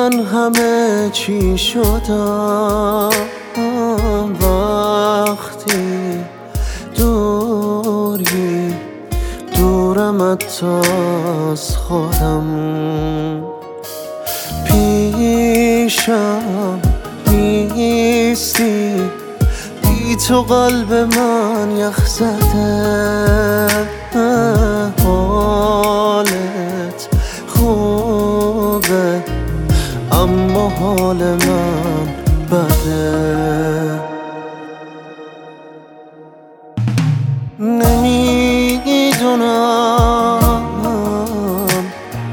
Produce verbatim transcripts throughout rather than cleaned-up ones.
من همه چی شدم وقتی دوری دورم از خودم، پیشم نیستی، بی تو قلب من یخ زده. حالت خوبه اما حال من بده. نمیدونم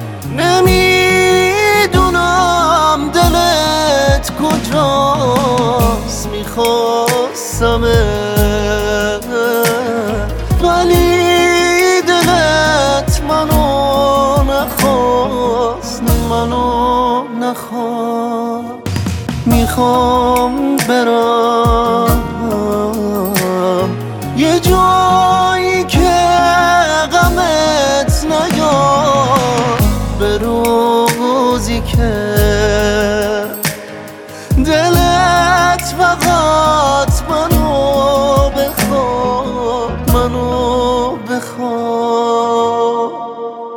نمیدونم دلت کجاست، میخواستمت ولی دلت منو نخواست، منو نخواست. میخوام برم یه جایی که غمت نیاد، به روزی که دلت فقط منو بخواد، منو بخواد.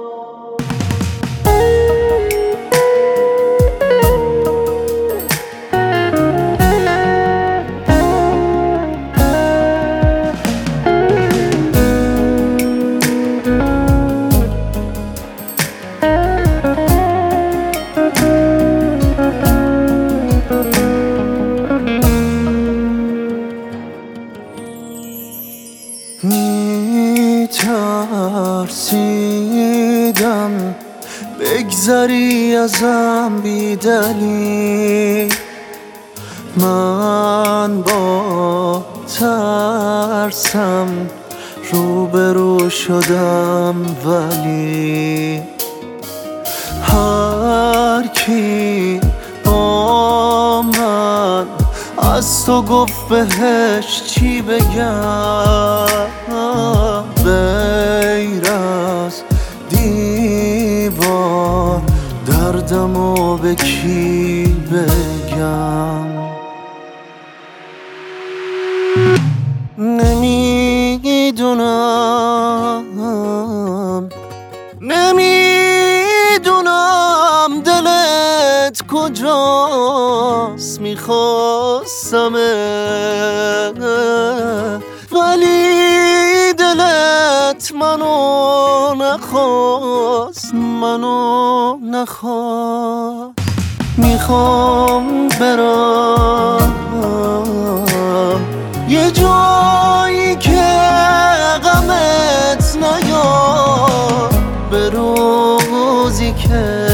میترسیدم بگذری ازم بی دلیل، من با ترسم روبرو شدم ولی هر کی با من از تو گفت بهش چی بگم، غیر از دیوار دردمو به کی بگم. نمیدونم نمیدونم دلت کجاست، میخواستمت ولی دلت منو نخواست، منو نخواست. میخوام برم یه جایی که غمت نیاد، به روزی که